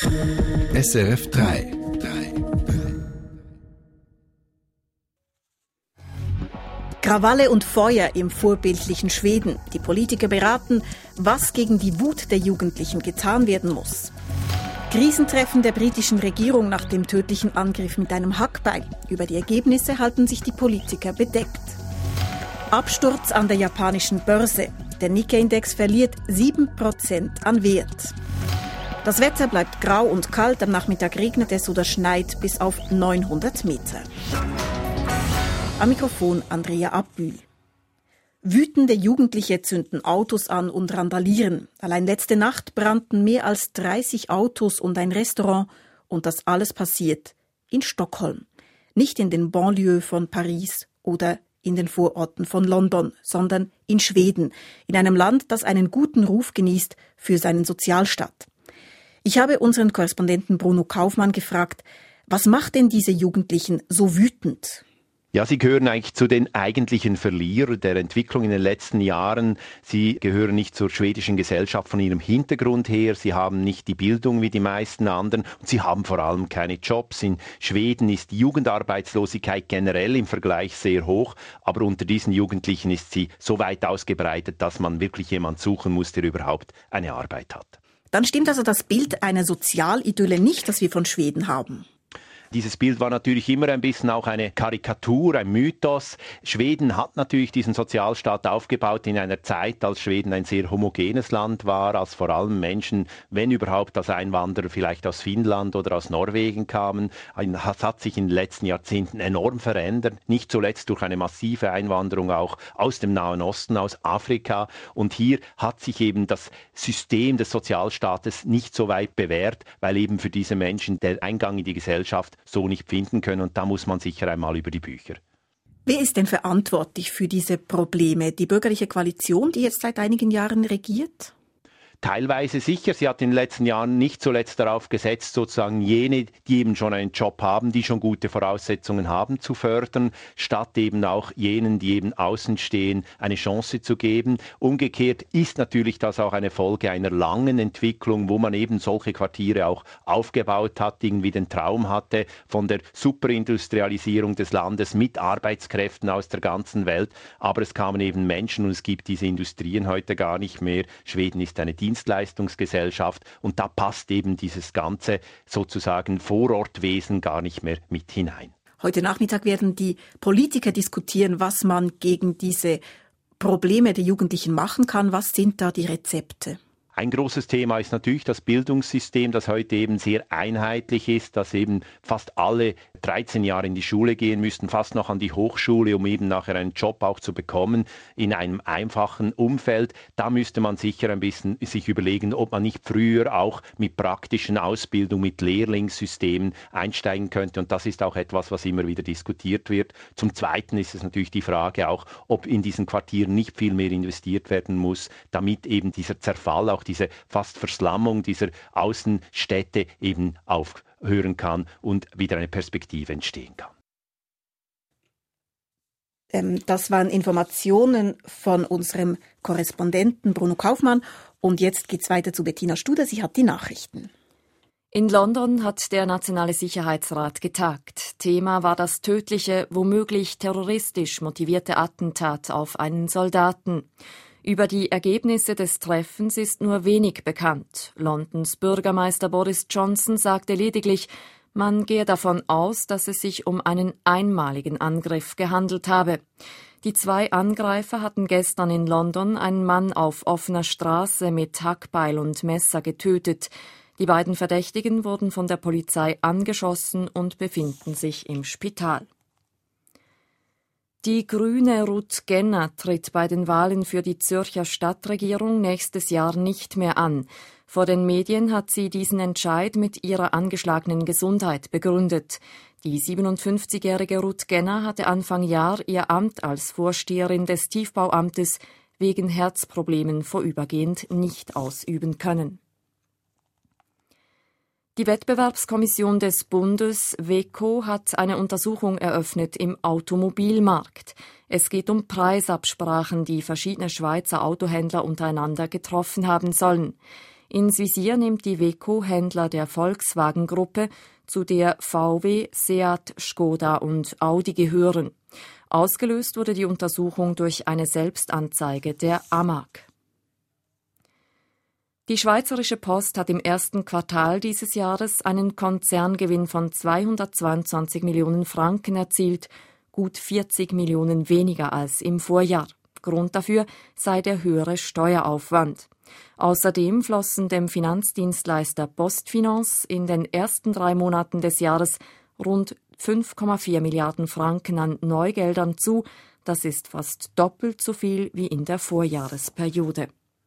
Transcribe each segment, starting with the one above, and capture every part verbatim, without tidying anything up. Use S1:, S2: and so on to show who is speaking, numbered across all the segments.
S1: S R F drei.
S2: Krawalle und Feuer im vorbildlichen Schweden. Die Politiker beraten, was gegen die Wut der Jugendlichen getan werden muss. Krisentreffen der britischen Regierung nach dem tödlichen Angriff mit einem Hackbeil. Über die Ergebnisse halten sich die Politiker bedeckt. Absturz an der japanischen Börse. Der Nikkei-Index verliert sieben Prozent an Wert. Das Wetter bleibt grau und kalt. Am Nachmittag regnet es oder schneit bis auf neunhundert Meter. Am Mikrofon Andrea Abbühl. Wütende Jugendliche zünden Autos an und randalieren. Allein letzte Nacht brannten mehr als dreißig Autos und ein Restaurant. Und das alles passiert in Stockholm. Nicht in den Banlieues von Paris oder in den Vororten von London, sondern in Schweden, in einem Land, das einen guten Ruf genießt für seinen Sozialstaat. Ich habe unseren Korrespondenten Bruno Kaufmann gefragt, was macht denn diese Jugendlichen so wütend?
S3: Ja, sie gehören eigentlich zu den eigentlichen Verlierern der Entwicklung in den letzten Jahren. Sie gehören nicht zur schwedischen Gesellschaft von ihrem Hintergrund her. Sie haben nicht die Bildung wie die meisten anderen und sie haben vor allem keine Jobs. In Schweden ist die Jugendarbeitslosigkeit generell im Vergleich sehr hoch, aber unter diesen Jugendlichen ist sie so weit ausgebreitet, dass man wirklich jemanden suchen muss, der überhaupt eine Arbeit hat.
S2: Dann stimmt also das Bild einer Sozialidylle nicht, das wir von Schweden haben.
S3: Dieses Bild war natürlich immer ein bisschen auch eine Karikatur, ein Mythos. Schweden hat natürlich diesen Sozialstaat aufgebaut in einer Zeit, als Schweden ein sehr homogenes Land war, als vor allem Menschen, wenn überhaupt als Einwanderer vielleicht aus Finnland oder aus Norwegen kamen. Das hat sich in den letzten Jahrzehnten enorm verändert, nicht zuletzt durch eine massive Einwanderung auch aus dem Nahen Osten, aus Afrika. Und hier hat sich eben das System des Sozialstaates nicht so weit bewährt, weil eben für diese Menschen der Eingang in die Gesellschaft so nicht finden können. Und da muss man sicher einmal über die Bücher.
S2: Wer ist denn verantwortlich für diese Probleme? Die bürgerliche Koalition, die jetzt seit einigen Jahren regiert?
S3: Teilweise sicher. Sie hat in den letzten Jahren nicht zuletzt darauf gesetzt, sozusagen jene, die eben schon einen Job haben, die schon gute Voraussetzungen haben, zu fördern, statt eben auch jenen, die eben außen stehen, eine Chance zu geben. Umgekehrt ist natürlich das auch eine Folge einer langen Entwicklung, wo man eben solche Quartiere auch aufgebaut hat, irgendwie den Traum hatte von der Superindustrialisierung des Landes mit Arbeitskräften aus der ganzen Welt. Aber es kamen eben Menschen und es gibt diese Industrien heute gar nicht mehr. Schweden ist eine Dienstleistungsgesellschaft und da passt eben dieses ganze sozusagen Vorortwesen gar nicht mehr mit hinein.
S2: Heute Nachmittag werden die Politiker diskutieren, was man gegen diese Probleme der Jugendlichen machen kann. Was sind da die Rezepte?
S3: Ein großes Thema ist natürlich das Bildungssystem, das heute eben sehr einheitlich ist, dass eben fast alle dreizehn Jahre in die Schule gehen müssten, fast noch an die Hochschule, um eben nachher einen Job auch zu bekommen in einem einfachen Umfeld. Da müsste man sicher ein bisschen sich überlegen, ob man nicht früher auch mit praktischen Ausbildung, mit Lehrlingssystemen einsteigen könnte. Und das ist auch etwas, was immer wieder diskutiert wird. Zum Zweiten ist es natürlich die Frage auch, ob in diesen Quartieren nicht viel mehr investiert werden muss, damit eben dieser Zerfall, auch diese fast Verslammung dieser Außenstädte eben aufhören kann und wieder eine Perspektive entstehen kann.
S2: Ähm, das waren Informationen von unserem Korrespondenten Bruno Kaufmann. Und jetzt geht's weiter zu Bettina Studer. Sie hat die Nachrichten.
S4: In London hat der Nationale Sicherheitsrat getagt. Thema war das tödliche, womöglich terroristisch motivierte Attentat auf einen Soldaten. Über die Ergebnisse des Treffens ist nur wenig bekannt. Londons Bürgermeister Boris Johnson sagte lediglich, man gehe davon aus, dass es sich um einen einmaligen Angriff gehandelt habe. Die zwei Angreifer hatten gestern in London einen Mann auf offener Straße mit Hackbeil und Messer getötet. Die beiden Verdächtigen wurden von der Polizei angeschossen und befinden sich im Spital. Die grüne Ruth Genner tritt bei den Wahlen für die Zürcher Stadtregierung nächstes Jahr nicht mehr an. Vor den Medien hat sie diesen Entscheid mit ihrer angeschlagenen Gesundheit begründet. Die siebenundfünfzigjährige Ruth Genner hatte Anfang Jahr ihr Amt als Vorsteherin des Tiefbauamtes wegen Herzproblemen vorübergehend nicht ausüben können. Die Wettbewerbskommission des Bundes, WEKO, hat eine Untersuchung eröffnet im Automobilmarkt. Es geht um Preisabsprachen, die verschiedene Schweizer Autohändler untereinander getroffen haben sollen. Ins Visier nimmt die Iveco Händler der Volkswagen-Gruppe, zu der V W, Seat, Skoda und Audi gehören. Ausgelöst wurde die Untersuchung durch eine Selbstanzeige der A M A G. Die Schweizerische Post hat im ersten Quartal dieses Jahres einen Konzerngewinn von zweihundertzweiundzwanzig Millionen Franken erzielt, gut vierzig Millionen weniger als im Vorjahr. Grund dafür sei der höhere Steueraufwand. Außerdem flossen dem Finanzdienstleister PostFinance in den ersten drei Monaten des Jahres rund fünf Komma vier Milliarden Franken an Neugeldern zu. Das ist fast doppelt so viel wie in der Vorjahresperiode.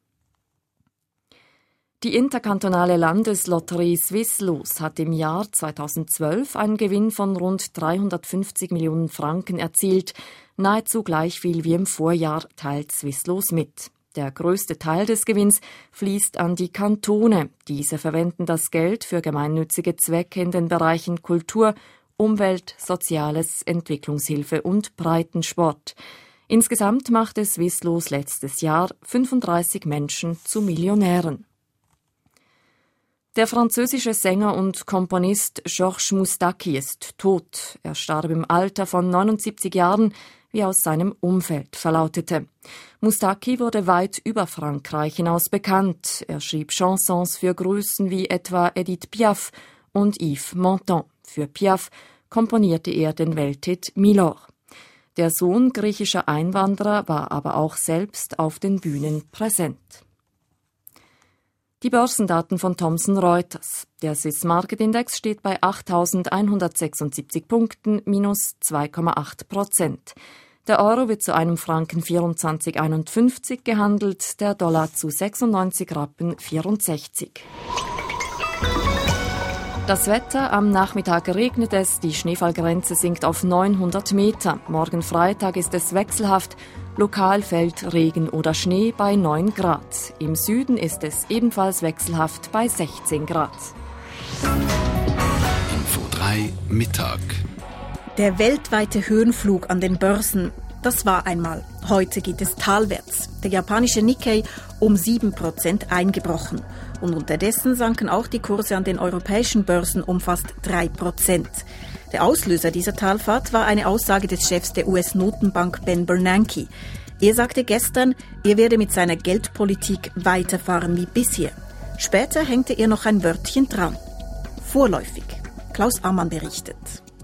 S4: Die interkantonale Landeslotterie Swisslos hat im Jahr zweitausendzwölf einen Gewinn von rund dreihundertfünfzig Millionen Franken erzielt. Nahezu gleich viel wie im Vorjahr teilt Swisslos mit. Der größte Teil des Gewinns fließt an die Kantone. Diese verwenden das Geld für gemeinnützige Zwecke in den Bereichen Kultur, Umwelt, Soziales, Entwicklungshilfe und Breitensport. Insgesamt machte Swisslos letztes Jahr fünfunddreißig Menschen zu Millionären. Der französische Sänger und Komponist Georges Moustaki ist tot. Er starb im Alter von neunundsiebzig Jahren, wie aus seinem Umfeld verlautete. Moustaki wurde weit über Frankreich hinaus bekannt. Er schrieb Chansons für Größen wie etwa Edith Piaf und Yves Montand. Für Piaf komponierte er den Welthit Milor. Der Sohn griechischer Einwanderer war aber auch selbst auf den Bühnen präsent. Die Börsendaten von Thomson Reuters. Der Swiss Market Index steht bei achttausendeinhundertsechsundsiebzig Punkten, minus zwei Komma acht Prozent. Der Euro wird zu einem Franken vierundzwanzig Komma einundfünfzig gehandelt, der Dollar zu sechsundneunzig Rappen vierundsechzig. Das Wetter, am Nachmittag regnet es, die Schneefallgrenze sinkt auf neunhundert Meter. Morgen Freitag ist es wechselhaft, lokal fällt Regen oder Schnee bei neun Grad. Im Süden ist es ebenfalls wechselhaft bei sechzehn Grad.
S1: Info drei Mittag.
S2: Der weltweite Höhenflug an den Börsen, das war einmal. Heute geht es talwärts. Der japanische Nikkei um sieben Prozent eingebrochen. Und unterdessen sanken auch die Kurse an den europäischen Börsen um fast drei Prozent. Der Auslöser dieser Talfahrt war eine Aussage des Chefs der U S-Notenbank Ben Bernanke. Er sagte gestern, er werde mit seiner Geldpolitik weiterfahren wie bisher. Später hängte er noch ein Wörtchen dran. Vorläufig. Klaus Ammann berichtet.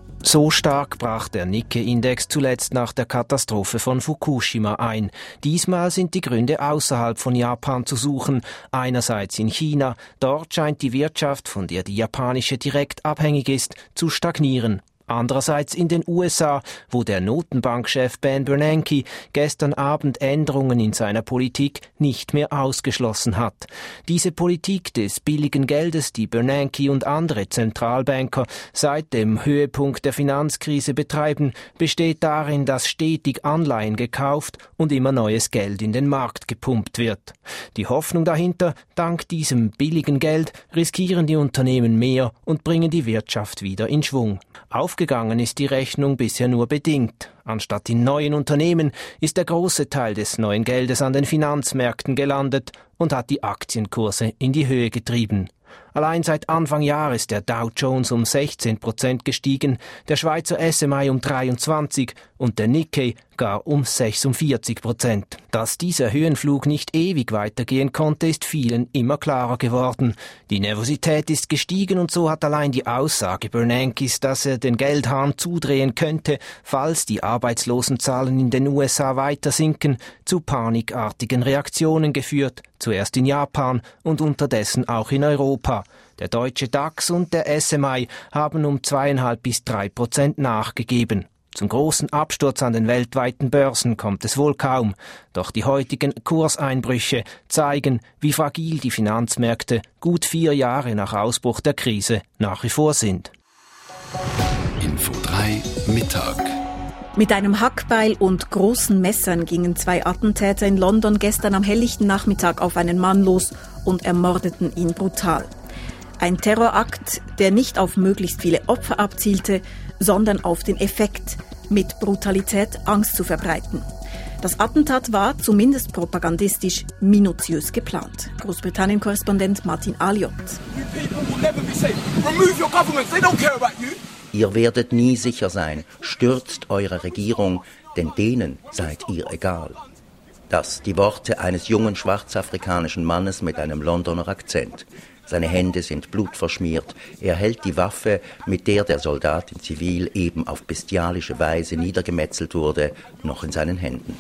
S5: So stark brach der Nikkei-Index zuletzt nach der Katastrophe von Fukushima ein. Diesmal sind die Gründe außerhalb von Japan zu suchen. Einerseits in China. Dort scheint die Wirtschaft, von der die japanische direkt abhängig ist, zu stagnieren. Andererseits in den U S A, wo der Notenbankchef Ben Bernanke gestern Abend Änderungen in seiner Politik nicht mehr ausgeschlossen hat. Diese Politik des billigen Geldes, die Bernanke und andere Zentralbanker seit dem Höhepunkt der Finanzkrise betreiben, besteht darin, dass stetig Anleihen gekauft und immer neues Geld in den Markt gepumpt wird. Die Hoffnung dahinter, dank diesem billigen Geld riskieren die Unternehmen mehr und bringen die Wirtschaft wieder in Schwung. Aufgegangen ist die Rechnung bisher nur bedingt. Anstatt in neuen Unternehmen ist der große Teil des neuen Geldes an den Finanzmärkten gelandet und hat die Aktienkurse in die Höhe getrieben. Allein seit Anfang Jahr ist der Dow Jones um sechzehn Prozent gestiegen, der Schweizer S M I um dreiundzwanzig und der Nikkei gar um sechsundvierzig Prozent. Dass dieser Höhenflug nicht ewig weitergehen konnte, ist vielen immer klarer geworden. Die Nervosität ist gestiegen und so hat allein die Aussage Bernankes, dass er den Geldhahn zudrehen könnte, falls die Arbeitslosenzahlen in den U S A weiter sinken, zu panikartigen Reaktionen geführt, zuerst in Japan und unterdessen auch in Europa. Der deutsche DAX und der S M I haben um zweieinhalb bis drei Prozent nachgegeben. Zum großen Absturz an den weltweiten Börsen kommt es wohl kaum. Doch die heutigen Kurseinbrüche zeigen, wie fragil die Finanzmärkte gut vier Jahre nach Ausbruch der Krise nach wie vor sind.
S1: Info drei Mittag.
S2: Mit einem Hackbeil und großen Messern gingen zwei Attentäter in London gestern am helllichten Nachmittag auf einen Mann los und ermordeten ihn brutal. Ein Terrorakt, der nicht auf möglichst viele Opfer abzielte, sondern auf den Effekt, mit Brutalität Angst zu verbreiten. Das Attentat war, zumindest propagandistisch, minutiös geplant. Großbritannien-Korrespondent Martin Aliot.
S6: Ihr werdet nie sicher sein. Stürzt eure Regierung, denn denen seid ihr egal. Das die Worte eines jungen schwarzafrikanischen Mannes mit einem Londoner Akzent. Seine Hände sind blutverschmiert. Er hält die Waffe, mit der der Soldat in Zivil eben auf bestialische Weise niedergemetzelt wurde, noch in seinen Händen.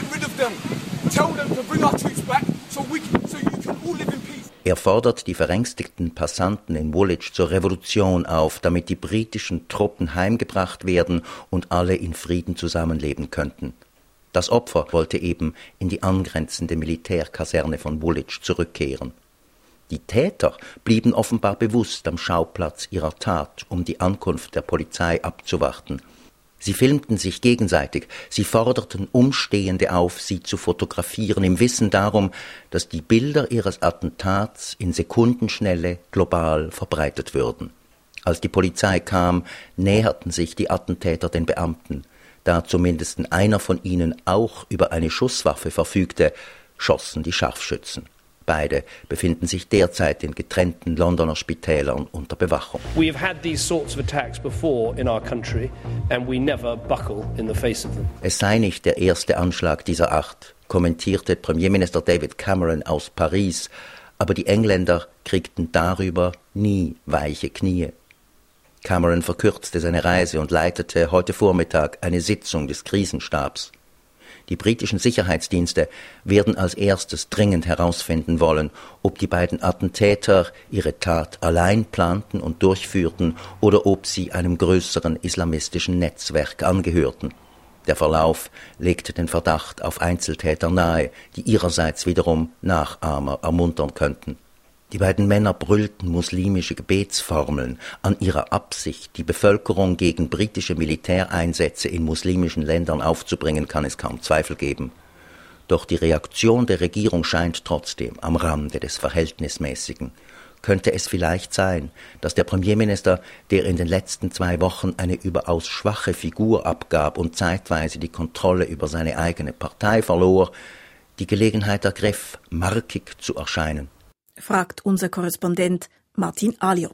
S6: Er fordert die verängstigten Passanten in Woolwich zur Revolution auf, damit die britischen Truppen heimgebracht werden und alle in Frieden zusammenleben könnten. Das Opfer wollte eben in die angrenzende Militärkaserne von Woolwich zurückkehren. Die Täter blieben offenbar bewusst am Schauplatz ihrer Tat, um die Ankunft der Polizei abzuwarten. Sie filmten sich gegenseitig, sie forderten Umstehende auf, sie zu fotografieren, im Wissen darum, dass die Bilder ihres Attentats in Sekundenschnelle global verbreitet würden. Als die Polizei kam, näherten sich die Attentäter den Beamten. Da zumindest einer von ihnen auch über eine Schusswaffe verfügte, schossen die Scharfschützen. Beide befinden sich derzeit in getrennten Londoner Spitälern unter Bewachung.
S7: We have had these sorts of attacks before in our country and we never buckle in the face of them.
S6: Es sei nicht der erste Anschlag dieser Art, kommentierte Premierminister David Cameron aus Paris, aber die Engländer kriegten darüber nie weiche Knie. Cameron verkürzte seine Reise und leitete heute Vormittag eine Sitzung des Krisenstabs. Die britischen Sicherheitsdienste werden als erstes dringend herausfinden wollen, ob die beiden Attentäter ihre Tat allein planten und durchführten oder ob sie einem größeren islamistischen Netzwerk angehörten. Der Verlauf legte den Verdacht auf Einzeltäter nahe, die ihrerseits wiederum Nachahmer ermuntern könnten. Die beiden Männer brüllten muslimische Gebetsformeln. An ihrer Absicht, die Bevölkerung gegen britische Militäreinsätze in muslimischen Ländern aufzubringen, kann es kaum Zweifel geben. Doch die Reaktion der Regierung scheint trotzdem am Rande des Verhältnismäßigen. Könnte es vielleicht sein, dass der Premierminister, der in den letzten zwei Wochen eine überaus schwache Figur abgab und zeitweise die Kontrolle über seine eigene Partei verlor, die Gelegenheit ergriff, markig zu erscheinen?
S2: Fragt unser Korrespondent Martin Aliot.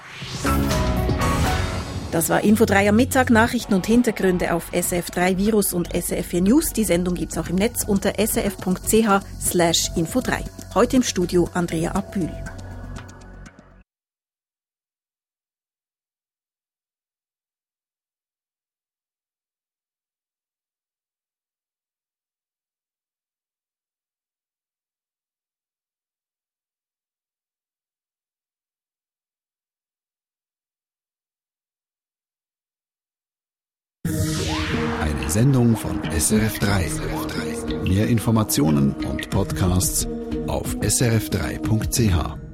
S2: Das war Info drei am Mittag, Nachrichten und Hintergründe auf S R F drei Virus und S R F vier News. Die Sendung gibt's auch im Netz unter s r f punkt c h slash info drei. Heute im Studio Andrea Abühl.
S1: Eine Sendung von S R F drei. Mehr Informationen und Podcasts auf s r f drei punkt c h.